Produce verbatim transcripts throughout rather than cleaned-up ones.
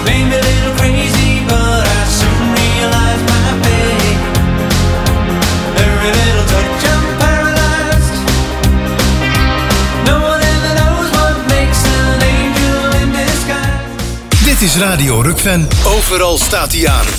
Made me a little crazy, but I soon realized my fate. Every little touch I'm paralyzed. No one ever knows what makes an angel in disguise. Dit is Radio Rukven. Overal staat hij aan.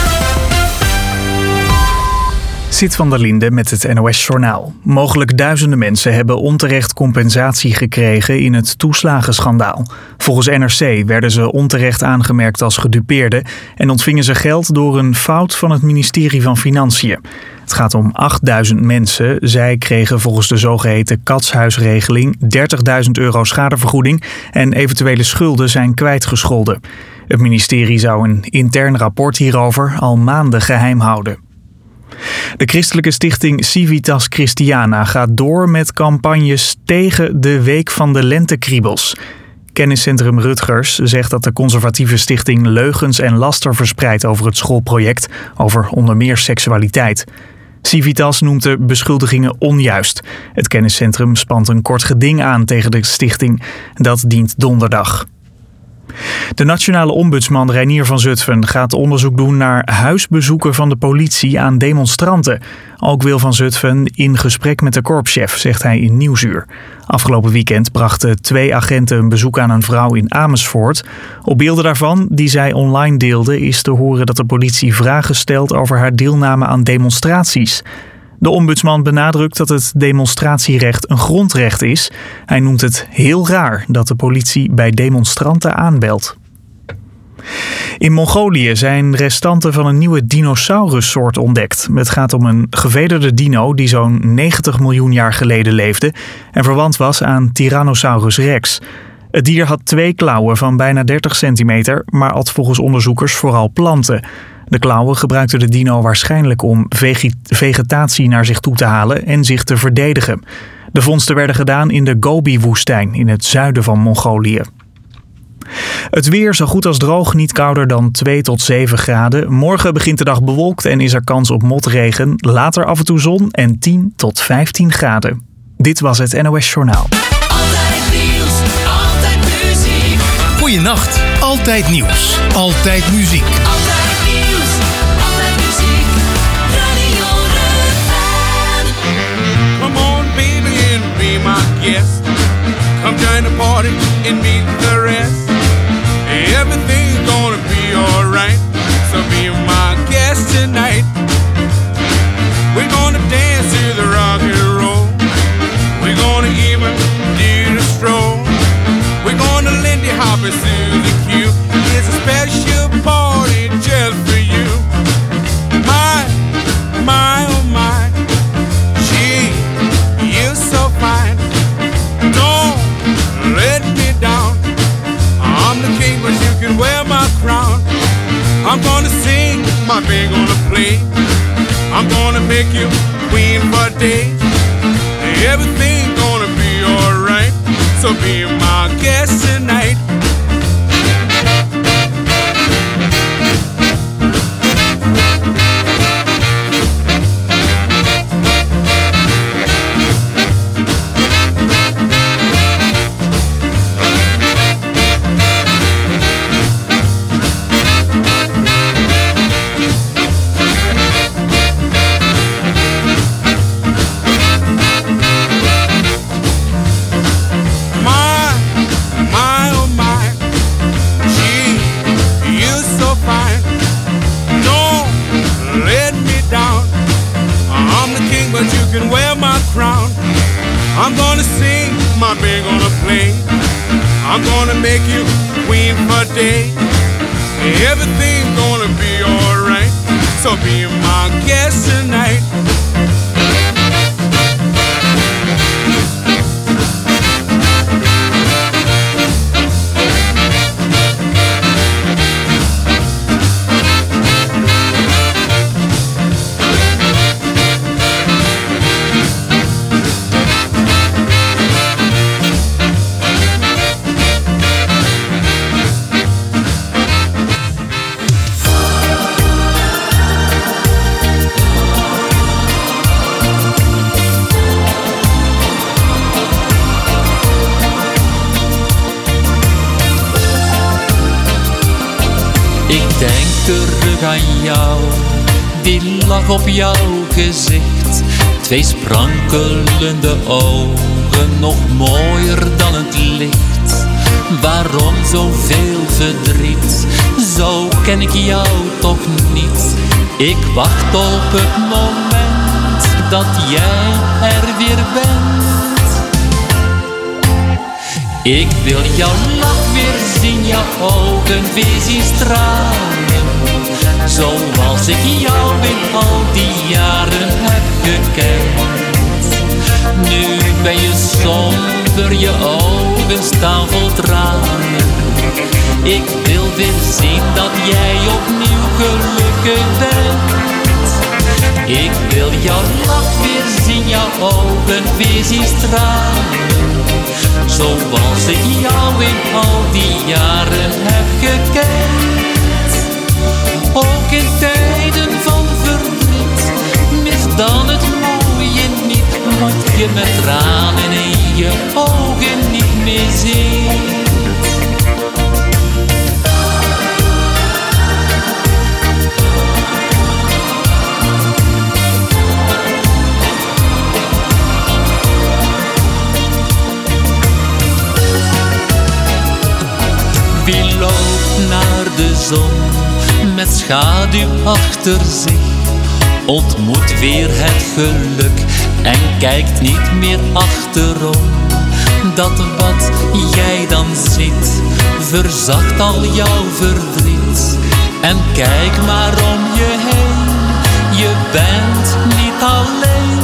Sit van der Linde met het N O S-journaal. Mogelijk duizenden mensen hebben onterecht compensatie gekregen in het toeslagenschandaal. Volgens N R C werden ze onterecht aangemerkt als gedupeerden en ontvingen ze geld door een fout van het ministerie van Financiën. Het gaat om achtduizend mensen. Zij kregen volgens de zogeheten katshuisregeling dertigduizend euro schadevergoeding en eventuele schulden zijn kwijtgescholden. Het ministerie zou een intern rapport hierover al maanden geheim houden. De christelijke stichting Civitas Christiana gaat door met campagnes tegen de Week van de Lentekriebels. Kenniscentrum Rutgers zegt dat de conservatieve stichting leugens en laster verspreidt over het schoolproject, over onder meer seksualiteit. Civitas noemt de beschuldigingen onjuist. Het kenniscentrum spant een kort geding aan tegen de stichting. Dat dient donderdag. De nationale ombudsman Reinier van Zutphen gaat onderzoek doen naar huisbezoeken van de politie aan demonstranten. Ook wil Van Zutphen in gesprek met de korpschef, zegt hij in Nieuwsuur. Afgelopen weekend brachten twee agenten een bezoek aan een vrouw in Amersfoort. Op beelden daarvan, die zij online deelde, is te horen dat de politie vragen stelt over haar deelname aan demonstraties. De ombudsman benadrukt dat het demonstratierecht een grondrecht is. Hij noemt het heel raar dat de politie bij demonstranten aanbelt. In Mongolië zijn restanten van een nieuwe dinosaurussoort ontdekt. Het gaat om een gevederde dino die zo'n negentig miljoen jaar geleden leefde en verwant was aan Tyrannosaurus rex. Het dier had twee klauwen van bijna dertig centimeter, maar at volgens onderzoekers vooral planten. De klauwen gebruikte de dino waarschijnlijk om vegetatie naar zich toe te halen en zich te verdedigen. De vondsten werden gedaan in de Gobi-woestijn in het zuiden van Mongolië. Het weer zo goed als droog, niet kouder dan twee tot zeven graden. Morgen begint de dag bewolkt en is er kans op motregen. Later af en toe zon en tien tot vijftien graden. Dit was het N O S Journaal. Altijd nieuws, altijd muziek. Goeienacht. Altijd nieuws. Altijd muziek. Altijd nieuws, altijd muziek. Radio Rukven. Come on, baby, and be my guest. Come join the party and meet the rest. Everything's gonna be alright. So be my guest tonight. We're gonna dance to the rock and roll. We're gonna even do the stroll. We're gonna Lindy Hop and Susie Q. It's a special party just for you. My, my, oh my. Gee, you're so fine. Don't let me down. I'm the king, but you can wear my crown. I'm gonna sing, my band gonna play. I'm gonna make you queen for days. Everything's gonna be alright. So be my guest tonight. I'm gonna sing, my band gonna play. I'm gonna make you queen for day. Everything's gonna be alright. So be my guest tonight. terug aan jou. Die lach op jouw gezicht, twee sprankelende ogen, nog mooier dan het licht. Waarom zoveel verdriet? Zo ken ik jou toch niet. Ik wacht op het moment dat jij er weer bent. Ik wil jouw lach weer zien, jouw ogen weer zien stralen. Zoals ik jou in al die jaren heb gekend. Nu ben je somber, je ogen staan vol tranen. Ik wil weer zien dat jij opnieuw gelukkig bent. Ik wil jouw lach weer zien, jouw ogen weer zien stralen. Zoals ik jou in al die jaren heb gekend. Ook in tijden van verdriet, mis dan het mooie niet. Wat je met tranen in je ogen niet meer ziet. Wie loopt naar de zon met schaduw achter zich, ontmoet weer het geluk en kijkt niet meer achterom. Dat wat jij dan ziet, verzacht al jouw verdriet. En kijk maar om je heen, je bent niet alleen.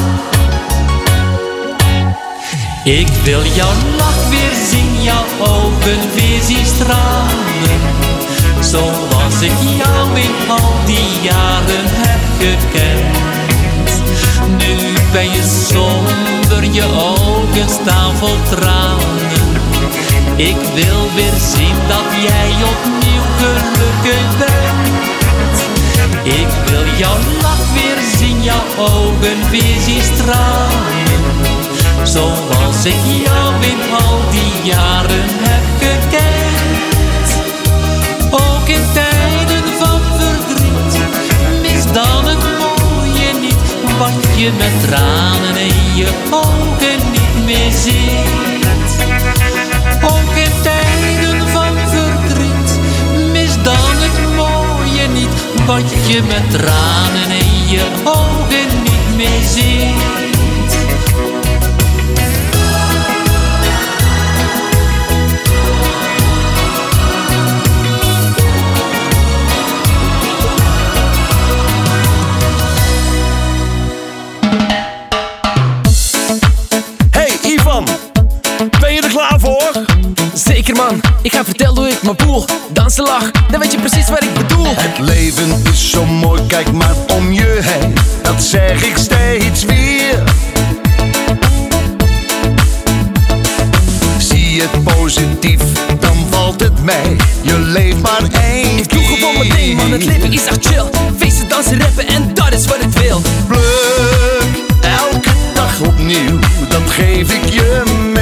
Ik wil jouw lach weer zien, jouw ogen weer zien stralen. Zoals ik jou in al die jaren heb gekend. Nu ben je somber, je ogen staan vol tranen. Ik wil weer zien dat jij opnieuw gelukkig bent. Ik wil jouw lach weer zien, jouw ogen weer zien stralen. Zoals ik jou in al die jaren heb gekend. Ook in tijden van verdriet, mis dan het mooie niet. Wat je met tranen in je ogen niet meer ziet. Ook in tijden van verdriet, mis dan het mooie niet. Wat je met tranen in je ogen niet meer ziet. Zeker man, ik ga vertellen hoe ik me voel. Dansen, lach, dan weet je precies wat ik bedoel. Het leven is zo mooi, kijk maar om je heen. Dat zeg ik steeds weer. Zie het positief, dan valt het mee. Je leeft maar één Ik doe gewoon mijn ding man, het leven is echt chill. Feesten, dansen, rappen en dat is wat ik wil. Pluk elke dag opnieuw, dat geef ik je mee.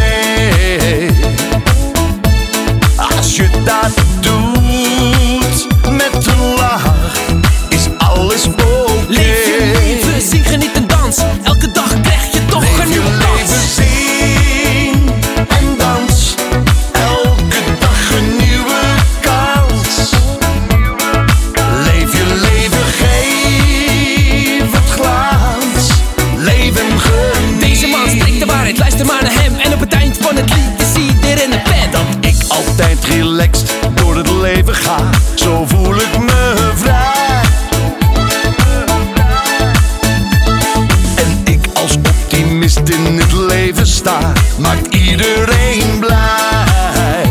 Als je dat doet met een lach, is alles oké. Leef je leven, zing, geniet en dans. Elke dag krijg je toch Leef een je nieuwe kans. leven, zing en dans. Elke dag een nieuwe kans. Leef je leven, geef het glans. Leven geniet. Deze man spreekt de waarheid, luister maar naar hem. En op het eind van het lied is iedereen een fan. Dat ik altijd relaxed door het leven ga, zo voel ik me vrij. En ik als optimist in het leven sta, maakt iedereen blij.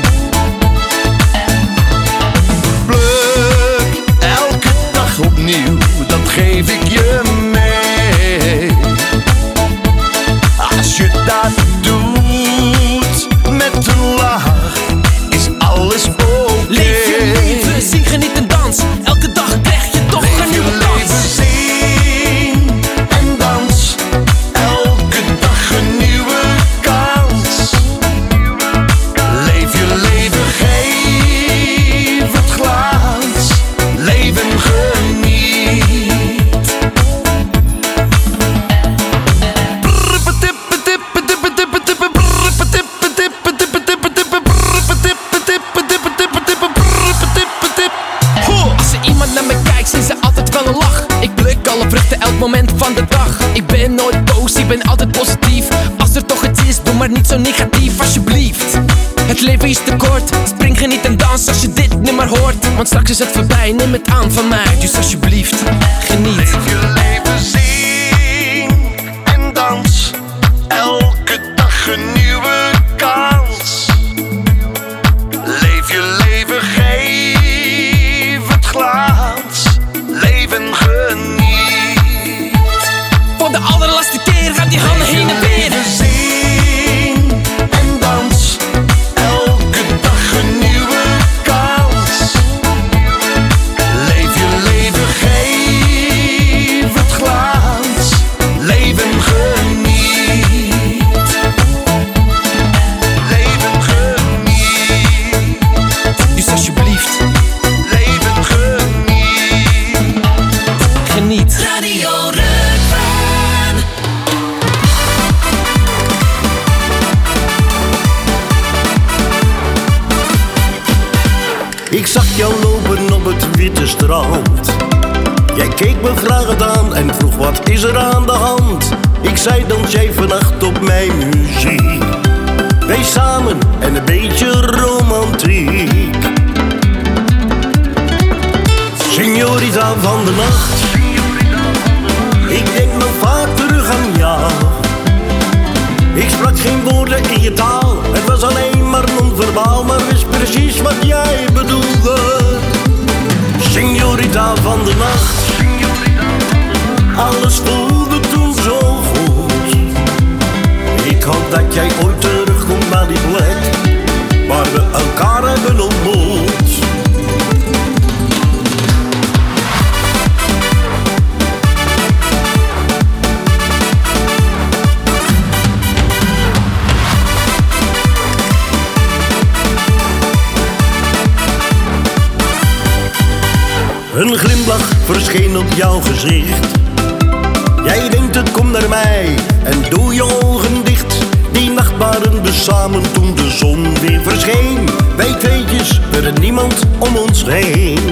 Pluk elke dag opnieuw, dat geef ik je mee. Als je dat doet met een lach, is alles oké. Leef je leven, zing, geniet en dans. ben altijd positief. Als er toch iets is, doe maar niet zo negatief, alsjeblieft. Het leven is te kort, spring, geniet en dans als je dit nummer hoort. Want straks is het voorbij, neem het aan van mij. Dus alsjeblieft, geniet. Leef je leven, zing en dans. Elke dag een nieuwe kans. Leef je leven, geef het glans. Leven geniet. Voor de allerlaatste keer gaat die handen heen en weer. Zing en dans. Elke dag een nieuwe kans. Leef je leven, geef het glans. Leven geniet. Leven geniet. Dus alsjeblieft, Leven geniet. geniet. Radio Rukven. Ik zag jou lopen op het witte strand. Jij keek me vragend aan en vroeg wat is er aan de hand. Ik zei dans jij vannacht op mijn muziek. Wij samen en een beetje romantiek. Signorita van de nacht. Ik denk nog vaak terug aan jou. Ik sprak geen woorden in je taal. Het was alleen maar non-verbaal, maar wist precies wat jij bedoelde. Signorita van de nacht. Alles voelde toen zo goed. Ik hoop dat jij ooit terugkomt naar die plek waar we elkaar hebben ontmoet. Een glimlach verscheen op jouw gezicht. Jij denkt het komt naar mij en doe je ogen dicht. Die nacht waren we samen toen de zon weer verscheen. Wij tweetjes, er is niemand om ons heen.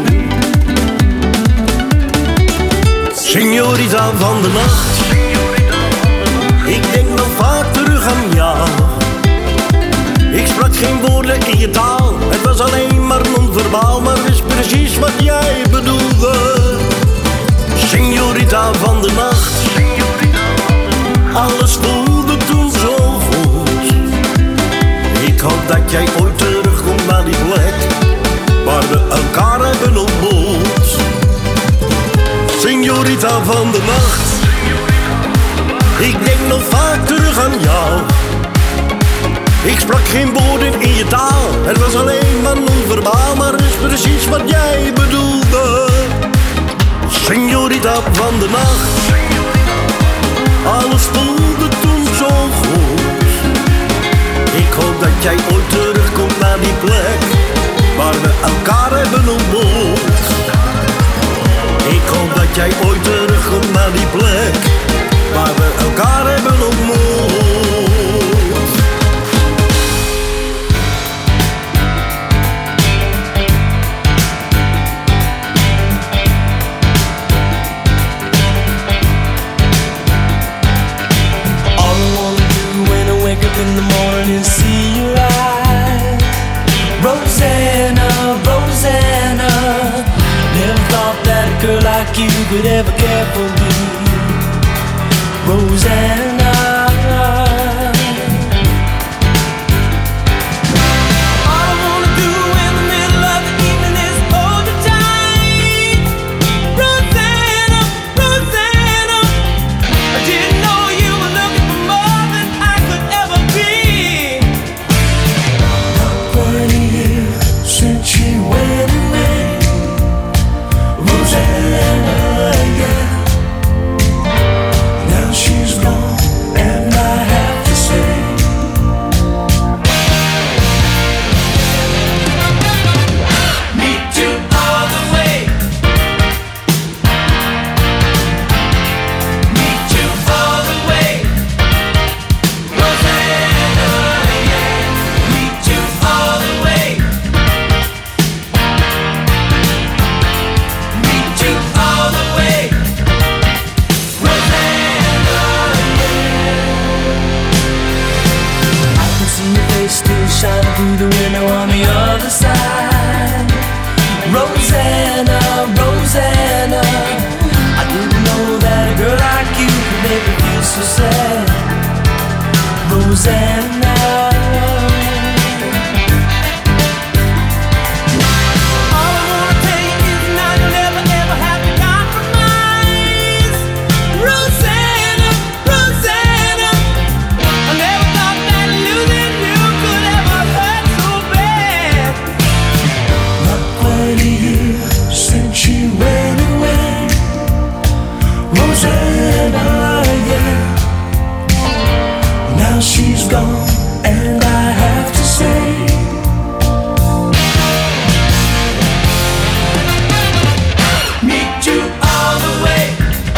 Signorita van de nacht. Ik denk nog vaak terug aan jou. Ik sprak geen woorden in je taal. Het was alleen maar non-verbaal, maar wist precies wat jij bedoelde. Signorita van de nacht. Alles voelde toen zo goed. Ik hoop dat jij ooit terugkomt naar die plek waar we elkaar hebben ontmoet. Signorita van de nacht. Ik denk nog vaak terug aan jou. Ik sprak geen woorden in je taal. Het was alleen maar non-verbaal, maar is precies wat jij bedoelde. Signorita van de nacht. Alles voelde toen zo goed. Ik hoop dat jij ooit terugkomt naar die plek waar we elkaar hebben ontmoet. Ik hoop dat jij ooit terugkomt naar die plek waar we elkaar hebben ontmoet. In the morning, see your eyes, Rosanna, Rosanna. Never thought that a girl like you could ever care for me, Rosanna. All I wanna do in the middle of the evening is hold you tight, Rosanna, Rosanna. I didn't know you were looking for more than I could ever be. Twenty years since she went away, Rosanna, yeah. Now she's gone so sad, Rosanna. She's gone, and I have to say, meet you all the way,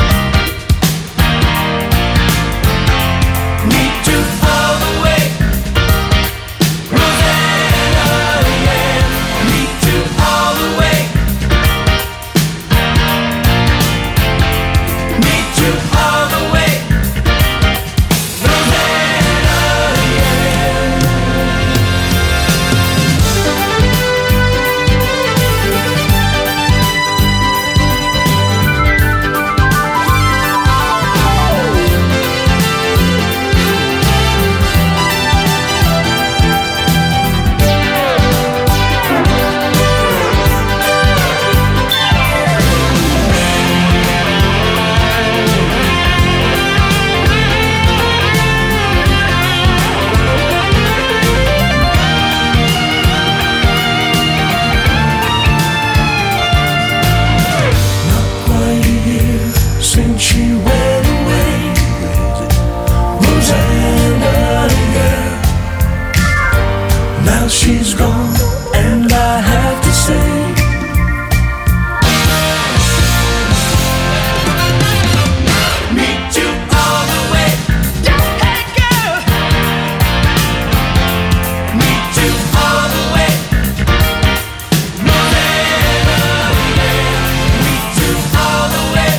meet you all the way, Rosanna, yeah, meet you all the way, meet you all the way. She's gone, and I have to say, meet you all the way, hey girl, meet you all the way, Rosanna, yeah, meet you all the way.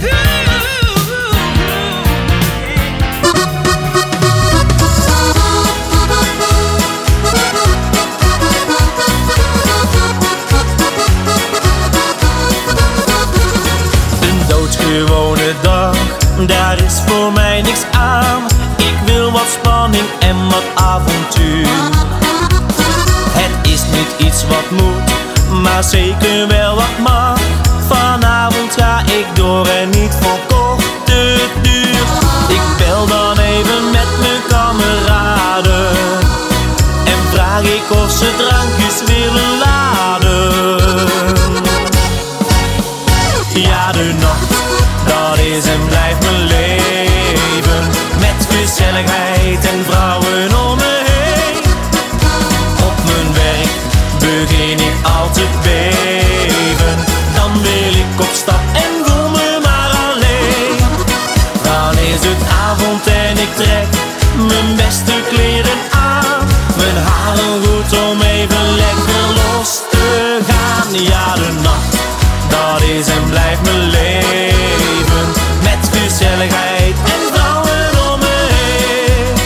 Gewone dag, daar is voor mij niks aan. Ik wil wat spanning en wat avontuur. Het is niet iets wat moet, maar zeker wel wat mag. Vanavond ga ik door en niet voor korte duur. Ik bel dan even met mijn kameraden en vraag ik of ze drankjes willen laden. Ja, de nacht, dat is en blijft mijn leven, met gezelligheid en vrouwen om me heen. Op mijn werk begin ik al te beven, dan wil ik op stap en voel me maar alleen. Dan is het avond en ik trek mijn beste kleren aan, mijn haren goed om even lekker los te gaan. Ja, de nacht, dat is en blijft mijn leven, met gezelligheid en vrouwen om me heen.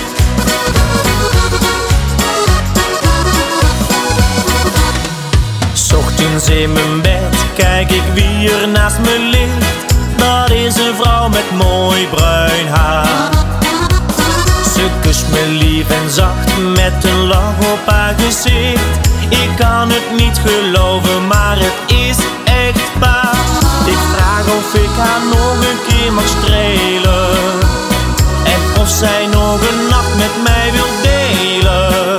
's Ochtends in mijn bed kijk ik wie er naast me ligt. Dat is een vrouw met mooi bruin haar. Ze kust me lief en zacht met een lach op haar gezicht. Ik kan het niet geloven, maar het is echt waar. Ik vraag of ik haar nog een keer mag strelen en of zij nog een nacht met mij wil delen.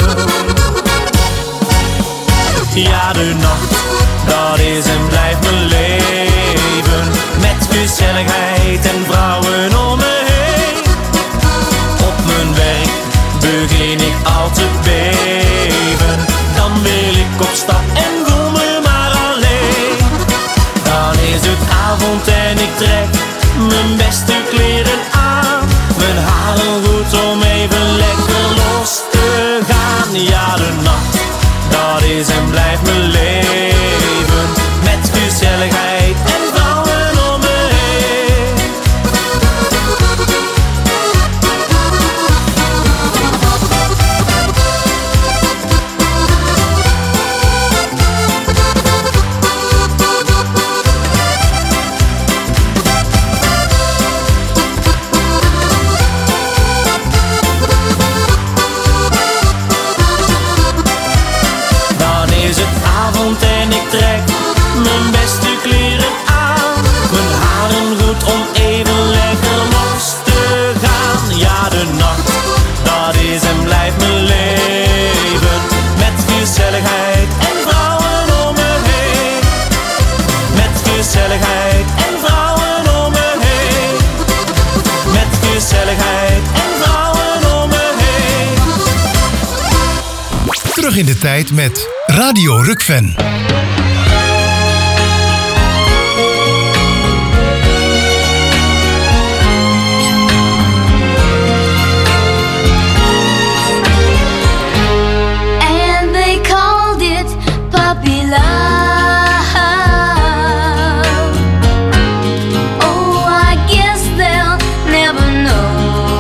Ja, de nacht, dat is en blijft mijn leven, met gezelligheid en vrouwen om me heen. Op mijn werk begin ik al te beven, dan wil ik op stap en voel me maar alleen. Dan is het avond en ik trek mijn beste kleren aan, mijn haren goed om even lekker los te gaan. Ja, de nacht, dat is en blijft mijn leven, met gezelligheid en vrouwen om me heen. tijd met Radio Rukven. And they called it puppy love. Oh, I guess they'll never know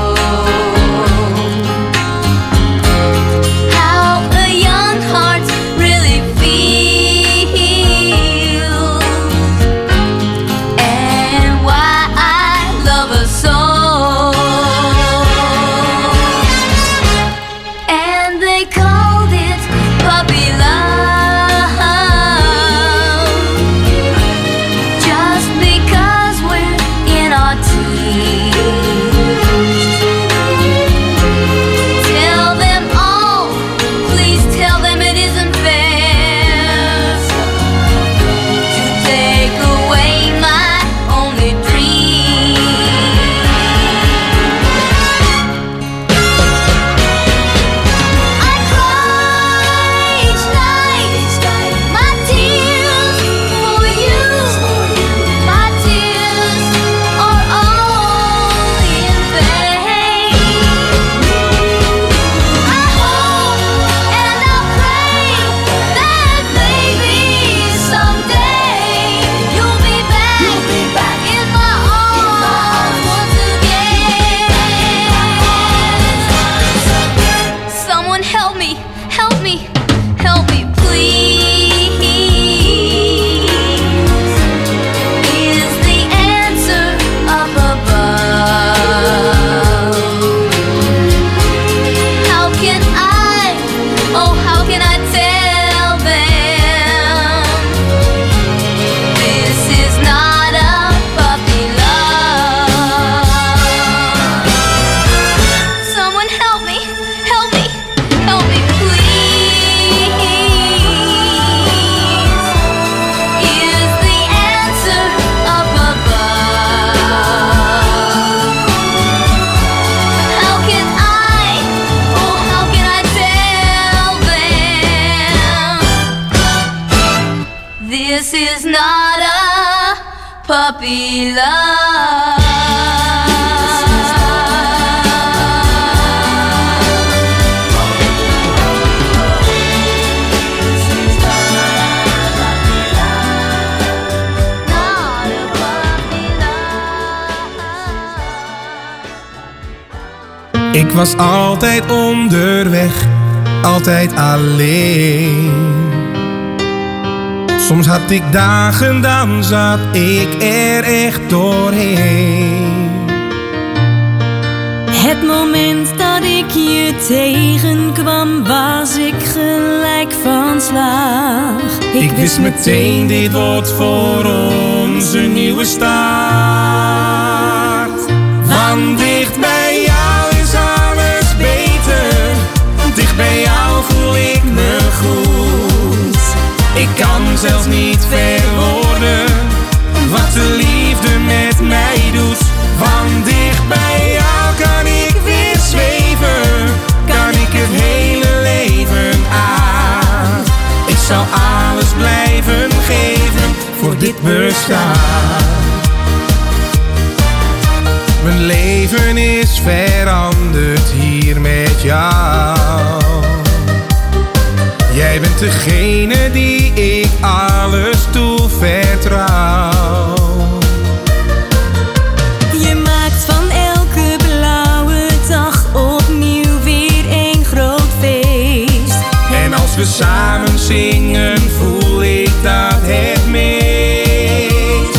how a young heart really feels, and why I love her so. And they called it puppy love, just because we're in our teens. Tell them all, please tell them it isn't fair to take away my only dream. I cry each night, my tears for you. My tears are all in vain. I hope and I pray that maybe someday you'll be back in my arms once again. Someone help me, help me, help me, please. Is the answer up above? How can I, oh, how can I tell them this is not a puppy love? Someone help me, help me, help me, please. Is the answer up above? How can I, oh, how can I tell them this is not a puppy love? Not a puppy love. Ik was altijd onderweg, altijd alleen. Soms had ik dagen, dan zat ik er echt doorheen. Het moment dat ik je tegenkwam, was ik gelijk van slag. Ik wist meteen, dit wordt voor ons een nieuwe start. Van dicht bij jou is alles beter. Dicht bij jou voel ik me goed. Ik kan zelfs niet verwoorden wat de liefde met mij doet. Van dicht bij jou kan ik weer zweven, kan ik het hele leven aan. Ik zal alles blijven geven voor dit bestaan. Mijn leven is veranderd hier met jou. Jij bent degene die ik alles toevertrouw. Je maakt van elke blauwe dag opnieuw weer een groot feest. En als we samen zingen, voel ik dat het meest.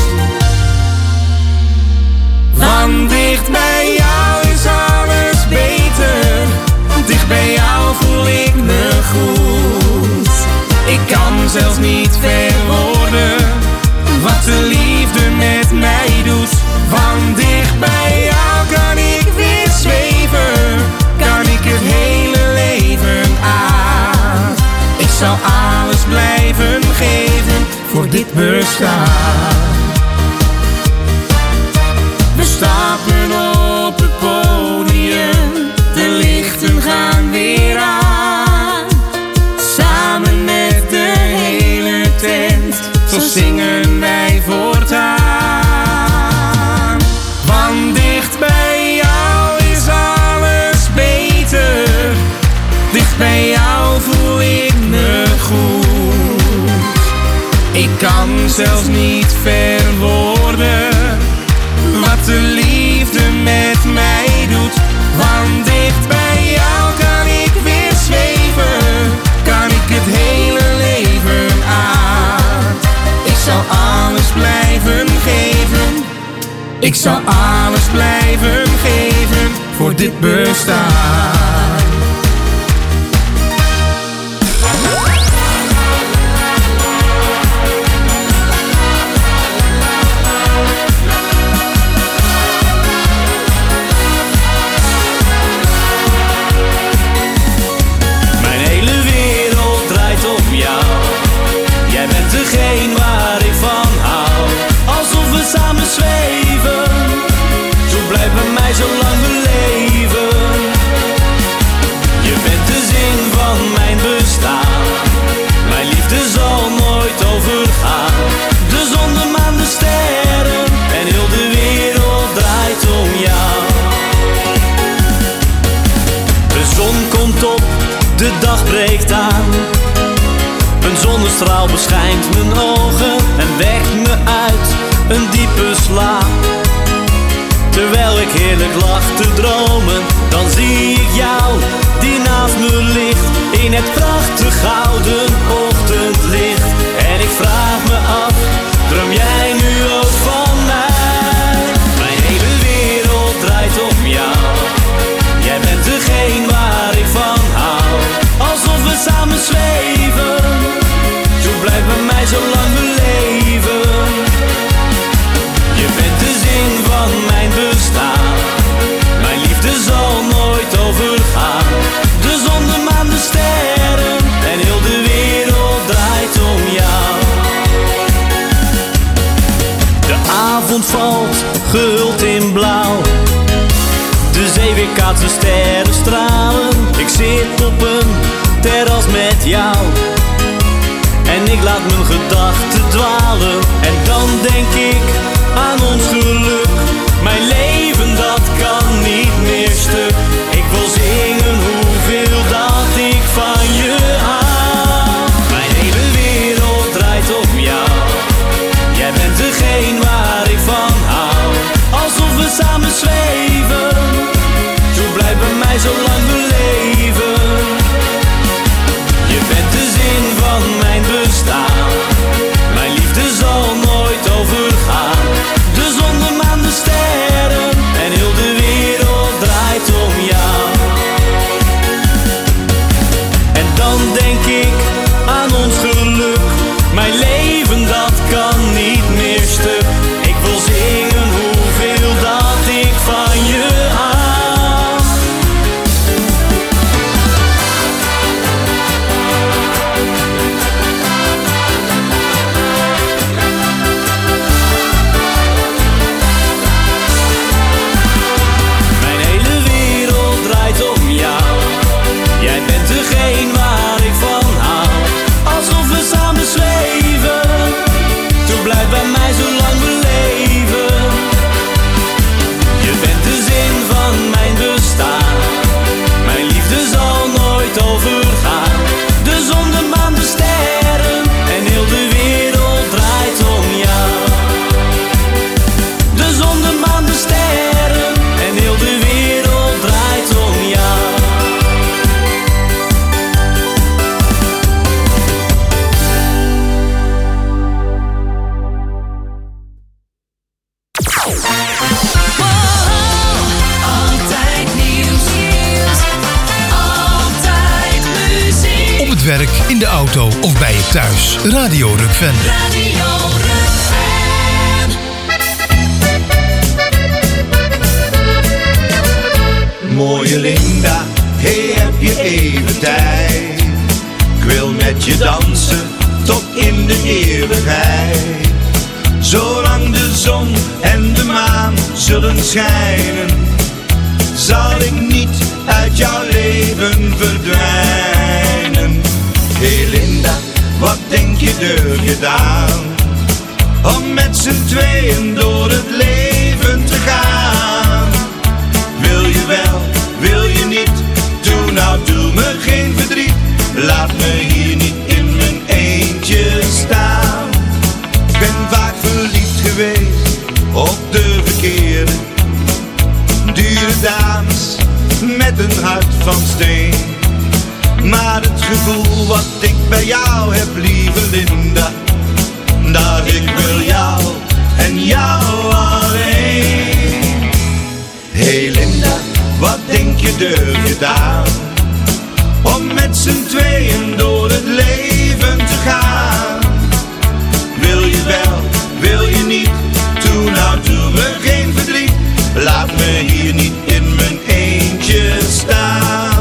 Van dicht bij jou is alles beter. Dicht bij jou voel ik me goed. Ik kan zelfs niet verwoorden wat de liefde met mij doet. Van dicht bij jou kan ik weer zweven, kan ik het hele leven aan. Ik zal alles blijven geven voor dit bestaan. We stappen op het podium, de lichten gaan weer aan. Samen Ik kan zelfs niet verwoorden wat de liefde met mij doet. Want dicht bij jou kan ik weer zweven, kan ik het hele leven aan. Ik zal alles blijven geven, ik zal alles blijven geven voor dit bestaan. Degene waar ik van hou, alsof we samen zweven. Zo blijf bij mij zo lang beleven. Je bent de zin van mijn bestaan, mijn liefde zal nooit overgaan. De zon, de maan, de sterren en heel de wereld draait om jou. De zon komt op, de dag breekt aan. Een zonnestraal beschijnt mijn ogen en wekt me uit een diepe slaap. Terwijl ik heerlijk lag te dromen, dan zie ik jou die naast me ligt in het prachtig gouden ochtendlicht. En ik vraag me af, droom jij nu ook van mij? Mijn hele wereld draait om jou, jij bent degene waar ik van hou. Alsof we samen zweven, zo blijf bij mij zo lang beleven. Je bent de zin van mijn bestaan, mijn liefde zal nooit overgaan. De zon, de maan, de sterren en heel de wereld draait om jou. De avond valt, gehuld in blauw. De zee weerkaatst de sterrenstralen. Ik zit op een terras met jou en ik laat mijn gedachten dwalen. En dan denk ik aan ons geluk. Mijn leven dat kan niet meer stuk. Ik wil zingen hoeveel dat ik van je hou. Mijn hele wereld draait om jou, jij bent degene waar ik van hou. Alsof we samen zweven, zo blijf bij mij zo lang beleven. Je bent de zin van mijn bestaan, mijn liefde zal nooit overgaan. De zon, de maan, de sterren en heel de wereld draait om jou. En dan denk ik aan ons geluk. Mijn leven dat kan niet meer stuk. Ik wil zingen hoeveel dat ik van je hou. Degene waar ik van hou, alsof we samen zweven. Zo blijf bij mij zo lang beleven. Je bent de zin van mijn bestaan, mijn liefde zal nooit overgaan. De zon, de maan, de sterren en heel de wereld draait om jou. De zon, de maan, de sterren en heel de wereld draait om jou. Op het werk, in de auto of bij je thuis. Radio Rukven. Radio Rukven. Mooie Linda, hey, heb je even tijd? Ik wil met je dansen tot in de eeuwigheid. Zolang de zon en de maan zullen schijnen, zal ik niet uit jouw leven verdwijnen. Hey Linda, wat denk je er gedaan? Om met z'n tweeën door het leven te gaan. Wil je wel, wil je niet? Doe nou, doe me geen verdriet. Laat me hier niet in mijn eentje staan. durf je het aan? Om met z'n tweeën door het leven te gaan. Wil je wel, wil je niet? Doe nou, doe me geen verdriet. Laat me hier niet in mijn eentje staan.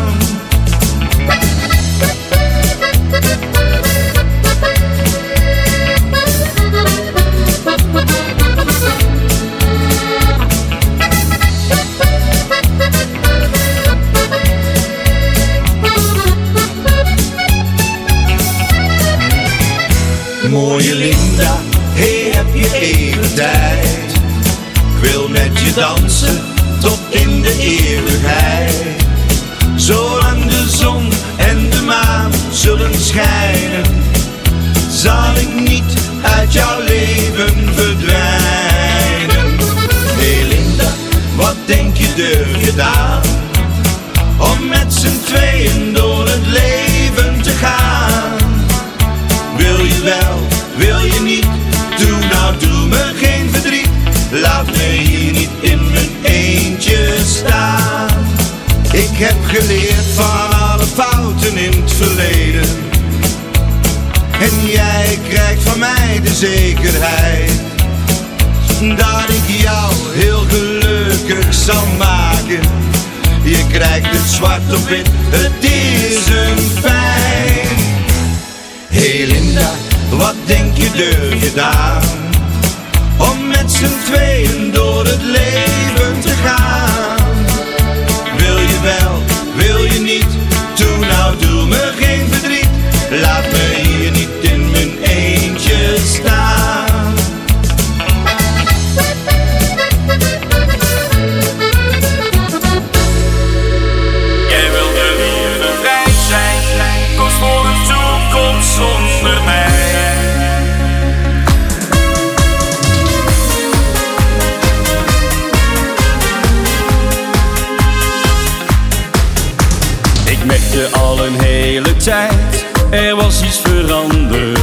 Mooie Linda, hey, heb je even tijd? Ik wil met je dansen tot in de eeuwigheid. Zolang de zon en de maan zullen schijnen, zal ik niet uit jouw leven verdwijnen. Hey Linda, wat denk je, durf je het aan? Om met z'n tweeën door het leven te gaan. Wil je wel, wil je niet? Doe nou, doe me geen verdriet. Laat me hier niet in mijn eentje staan. Ik heb geleerd van alle fouten in het verleden. En jij krijgt van mij de zekerheid dat ik jou heel gelukkig zal maken. Je krijgt het zwart op wit, het is een feit. Hey Linda, wat denk je, durf je het aan? Om met z'n tweeën door het leven te gaan. Wil je wel, wil je niet? Doe nou, doe me geen verdriet. Laat me hier niet in mijn eentje staan. Jij wilde liever vrij zijn, koos voor een toekomst zonder mij. Ik merkte al een hele tijd, er was iets veranderd.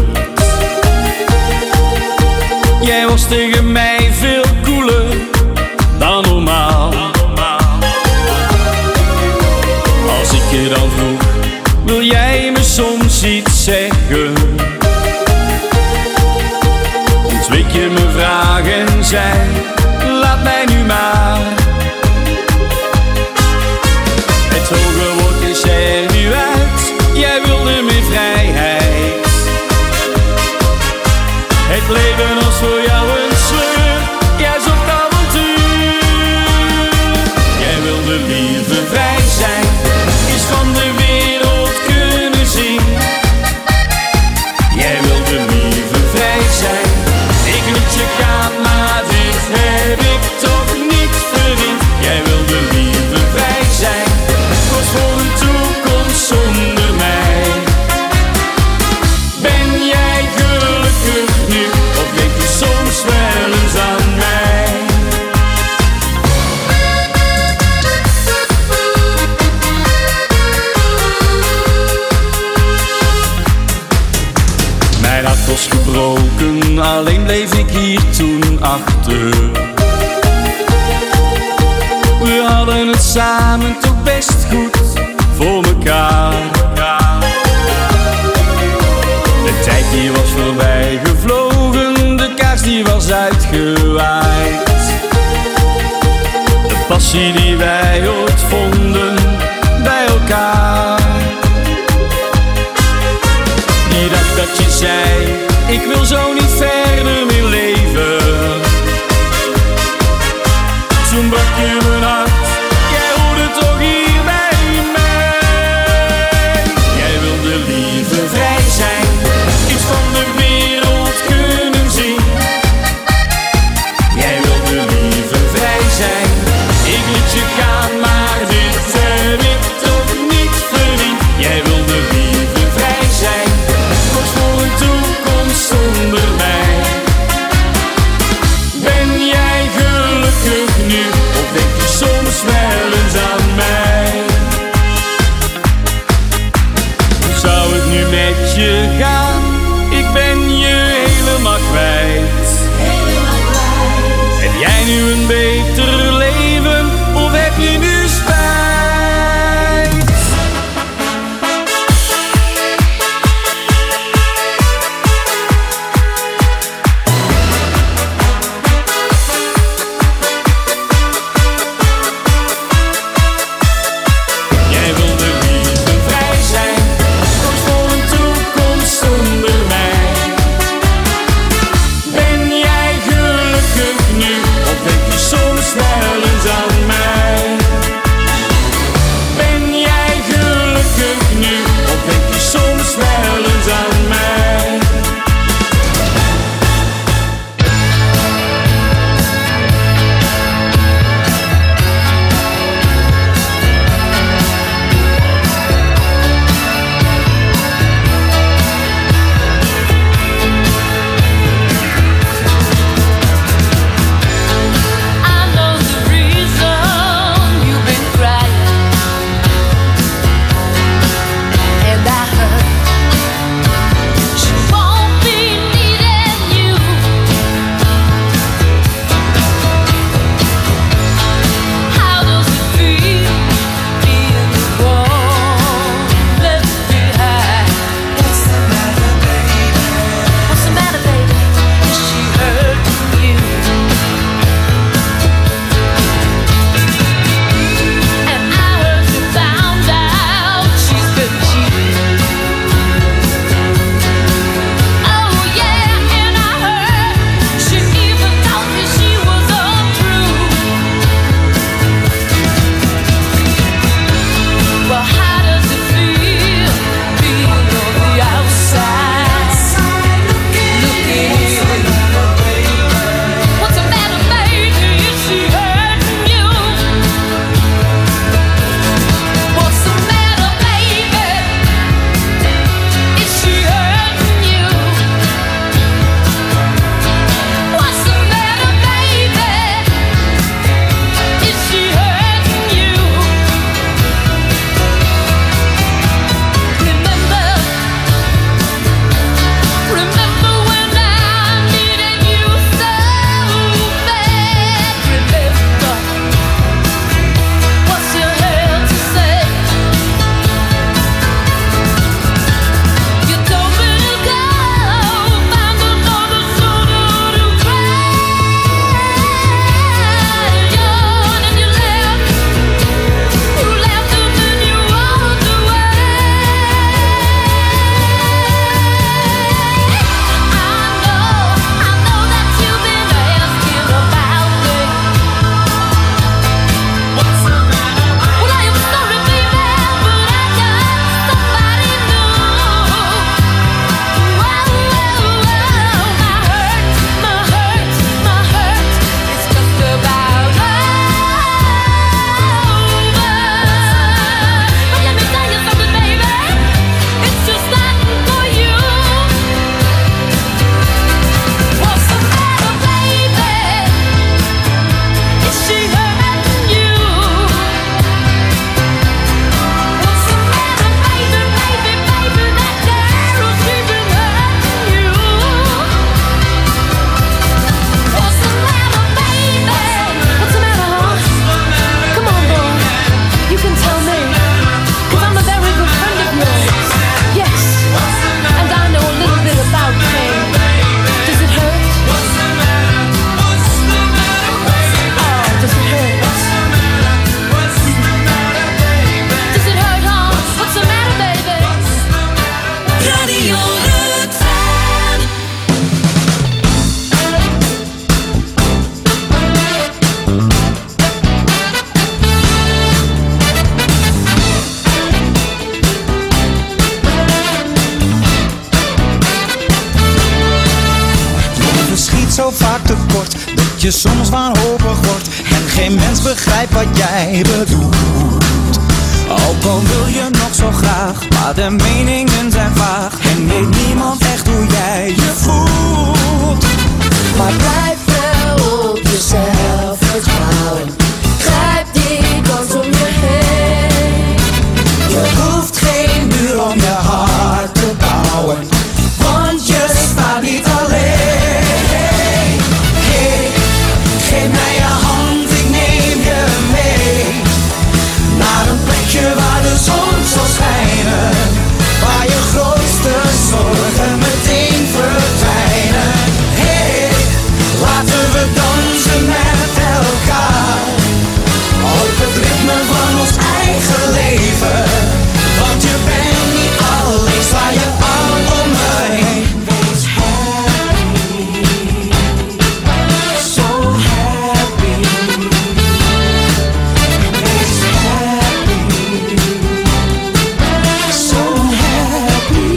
Jij was tegen mij veel koeler dan normaal. Als ik je dan vroeg, wil jij me soms iets zeggen? Ontweek je mijn vraag en zei, laat mij nu maar. Het hoge woord is er nu uit, jij wilde meer vrijheid. Het leven was voor jou een sleur, jij zocht avontuur. Jij wilde liever vrij zijn, iets van de wereld kunnen zien. Jij wilde liever vrij zijn, ik liet je gaan, maar dit heb ik toch niet verdiend. Jij wilde liever vrij zijn, koos voor een toekomst zonder mij. Ben jij gelukkig nu, of denk je soms wel eens aan mij? Mijn hart was gebroken, alleen bleef ik hier toen achter. We hadden het samen toch best goed voor mekaar. De tijd die was voorbij gevlogen, de kaars die was uitgewaaid. De passie die wij ooit vonden bij elkaar. Die dag dat je zei, ik wil zo niet verder meer leven. Toen brak je mijn hart, jij hoorde toch hier bij mij. Jij wilde liever vrij zijn, iets van de wereld kunnen zien. Jij wilde liever vrij zijn, ik liet je gaan, maar zo vaak tekort dat je soms wanhopig wordt en geen mens begrijpt wat jij bedoelt. Ook al wil je nog zo graag, maar de meningen zijn vaag en weet niemand echt hoe jij je voelt. Maar blijf wel op jezelf vertrouwen. Grijp die kans om je heen. Je hoeft geen muur om je hart te bouwen, want je staat niet alleen. Hey, geef mij je hand, ik neem je mee naar een plekje waar de zon zal schijnen, waar je grootste zorgen meteen verdwijnen. Hey, laten we dansen met elkaar op het ritme van ons eigen leven. Want je bent niet alleen, sla je arm om me heen. Wees happy, so happy. Wees happy, so happy.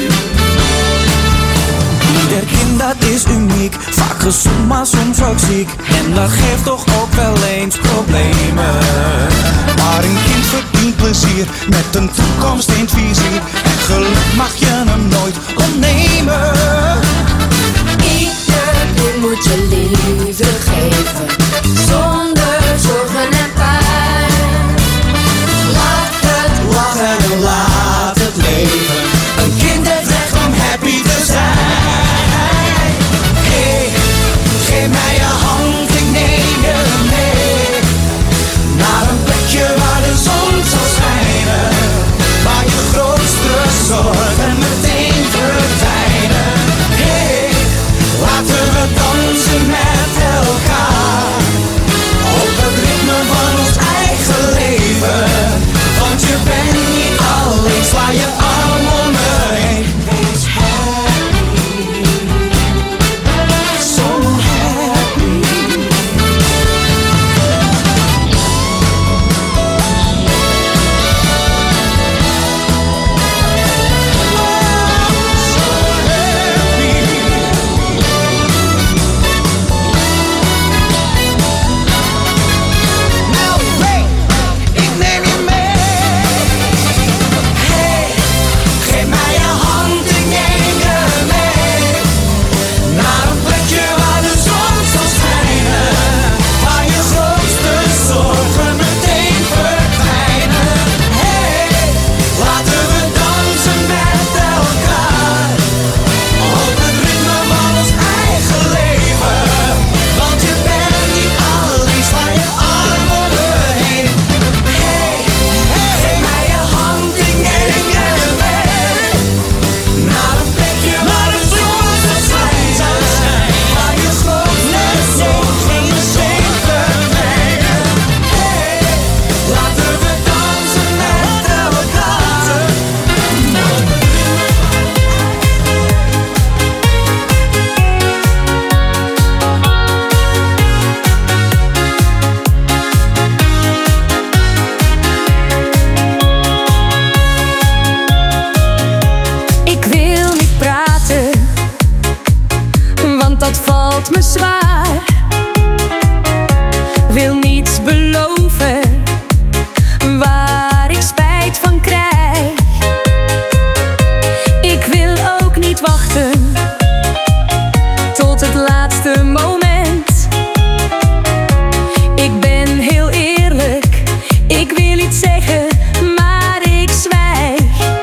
Ieder kind dat is uniek, vaak gezond maar soms ook ziek. En dat geeft toch ook wel eens problemen. Maar een kind verdient plezier met een toekomst in het vizier. En geluk mag je hem nooit ontnemen. Ieder kind moet je liefde geven, zonder zorgen en pijn. Laat het lachen en laat het leven. Een kind heeft recht om happy te zijn. Hey, geef mij je hand, ik neem je mee naar een plekje waar de zon zal schijnen, waar je grootste zorgen meteen verdwijnen. Hey, laten we dansen met elkaar op het ritme van ons eigen leven. Want je bent niet alleen, sla je arm om me heen. Wees happy, so happy. Nou, hey, ik neem je mee. Hey, geef mij je hand, ik neem je mee naar een plekje waar de zon zal schijnen, waar je grootste zorgen meteen verdwijnen. Hey, laten we dansen met elkaar op het ritme van ons eigen leven. Want je bent niet alleen, sla je arm om me heen. Hey, geef mij je hand, ik neem je mee naar een plekje waar de zon zal schijnen, waar je grootste zorgen meteen verdwijnen. Hey, laten we dansen met elkaar. Ik wil niet praten, want dat valt me zwaar. Wil niets beloven, waar ik spijt van krijg. Ik wil ook niet wachten tot het laatste moment. Ik ben heel eerlijk, ik wil iets zeggen, maar ik zwijg.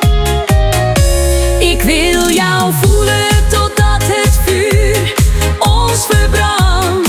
Ik wil jou voelen totdat het vuur ons verbrandt.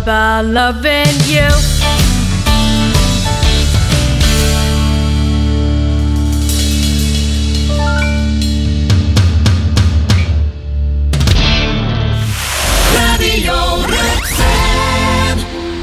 about loving you. Radio Rutgen.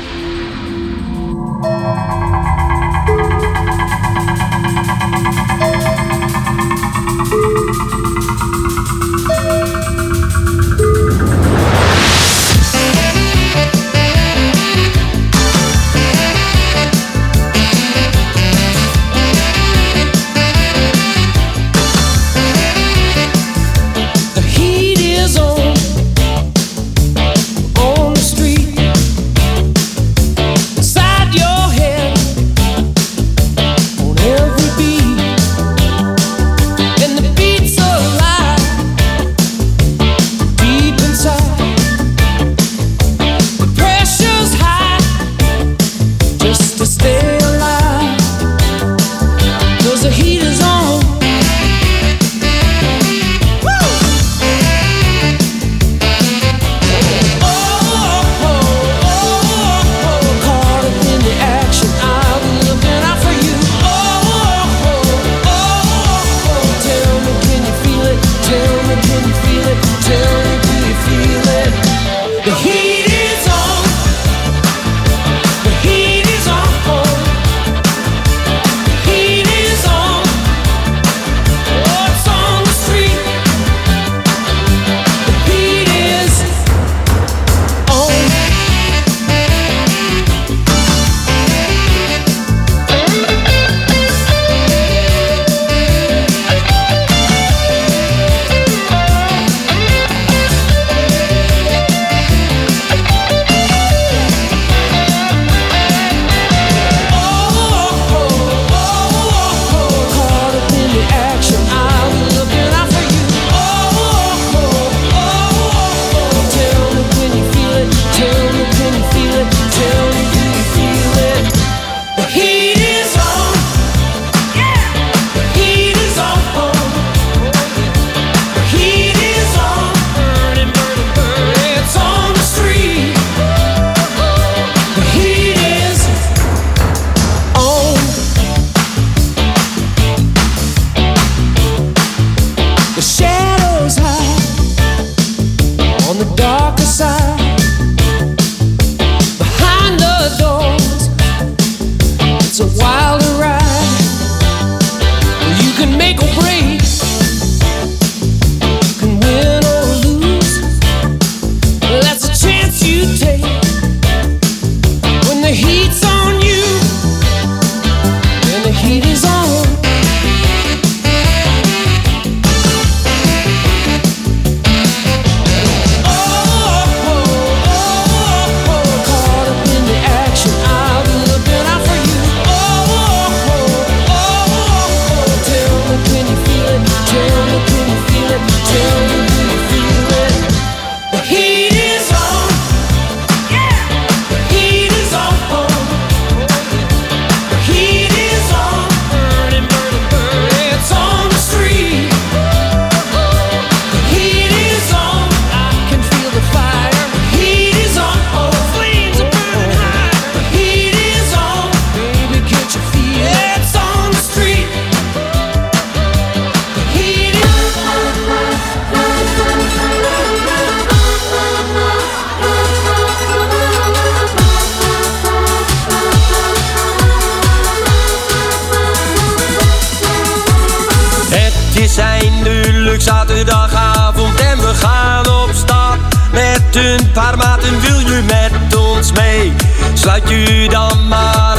Zaterdagavond en we gaan op stap met een paar maten. Wil je met ons mee? Sluit je dan maar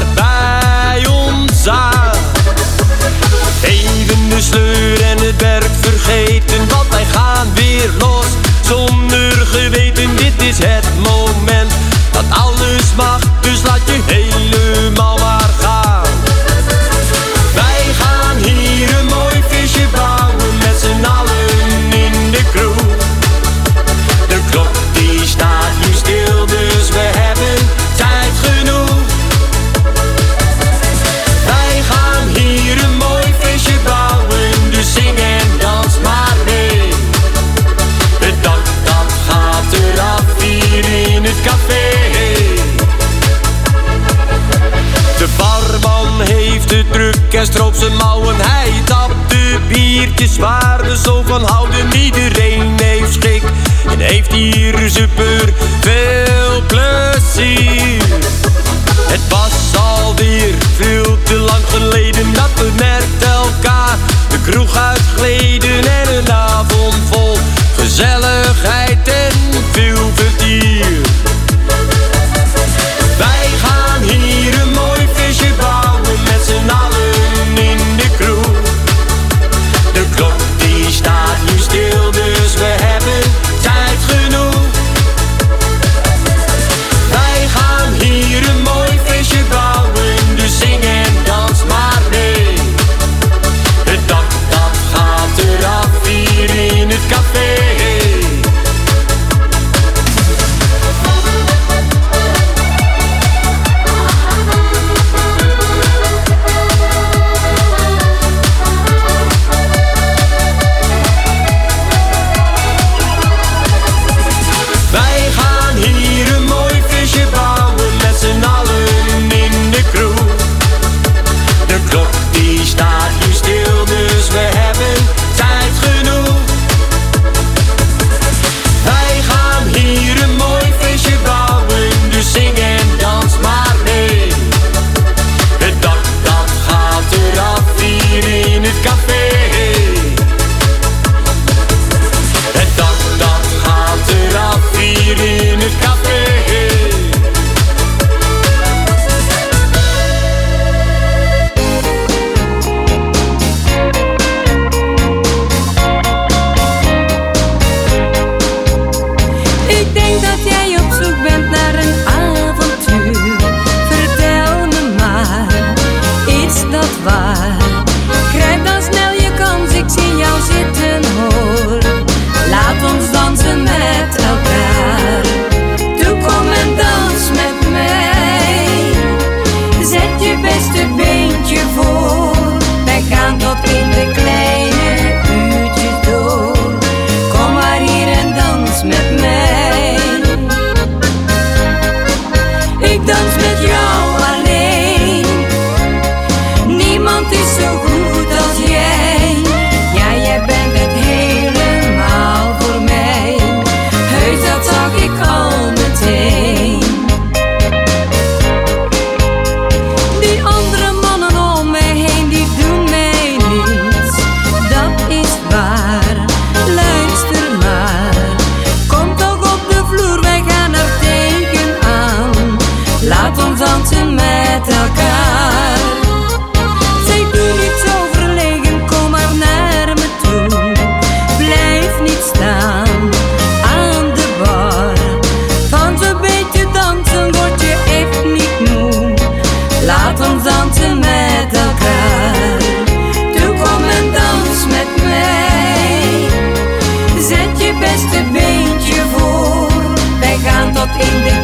bij ons aan. Even de sleur en het werk vergeten, want wij gaan weer los zonder geweten. Dit is het moment dat alles mag, dus laat je helemaal maar gaan. Wij gaan hier een mooi feestje bouwen met z'n allen in de kroeg. De klok die staat nu stil, dus we hebben tijd genoeg. druk en stroop zijn mouwen. Hij tapt de biertjes waar we zo van houden. Iedereen heeft schik en heeft hier super veel plezier. Het was alweer veel te lang geleden dat we met elkaar de kroeg uitgleden. En een avond vol gezelligheid en veel vertier. Wij gaan hier een mooi feestje bouwen met z'n allen in de kroeg. De klok die staat nu stil, dus we hebben tijd genoeg. Wij gaan hier een mooi feestje bouwen, dus zing en dans maar mee. Het dak dat gaat eraf hier in het café. Wij gaan hier een mooi feestje bouwen met z'n allen in de kroeg. De klok die staat nu stil, dus we hebben tijd genoeg. Wij gaan hier een mooi feestje bouwen, dus zing en dans maar mee. Het dak dat gaat eraf hier in het café. Het dak dat gaat eraf hier in het café. Ik denk dat jij op zoek bent naar een avontuur. Vertel me maar, is dat waar? Grijp dan snel je kans, ik zie jou zitten hoor. Laat ons dansen met elkaar. Toe kom en dans met mij. Zet je beste beentje voor. Wij gaan tot in de kleine uurtjes door. Kom maar hier en dans met mij. Ik dans met jou alleen. Niemand is zo goed als jij. Ja, jij bent het helemaal voor mij. Heus, dat zag ik al meteen. Die andere mannen om me heen, die doen mij niets. Dat is waar, luister maar. Kom toch op de vloer, wij gaan er tegenaan. Laat ons dansen met elkaar. Zeg, doe niet zo verlegen, kom maar naar me toe. Blijf niet staan aan de bar. Van zo'n beetje dansen word je echt niet moe. Laat ons dansen met elkaar. Toe kom en dans met mij. Zet je beste beentje voor. Wij gaan tot in de